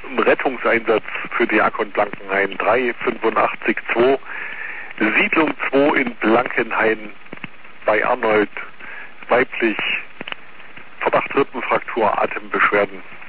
Rettungseinsatz für Diakon Blankenhain 385-2, Siedlung 2 in Blankenhain bei Arnold, weiblich, Verdacht Rippenfraktur, Atembeschwerden.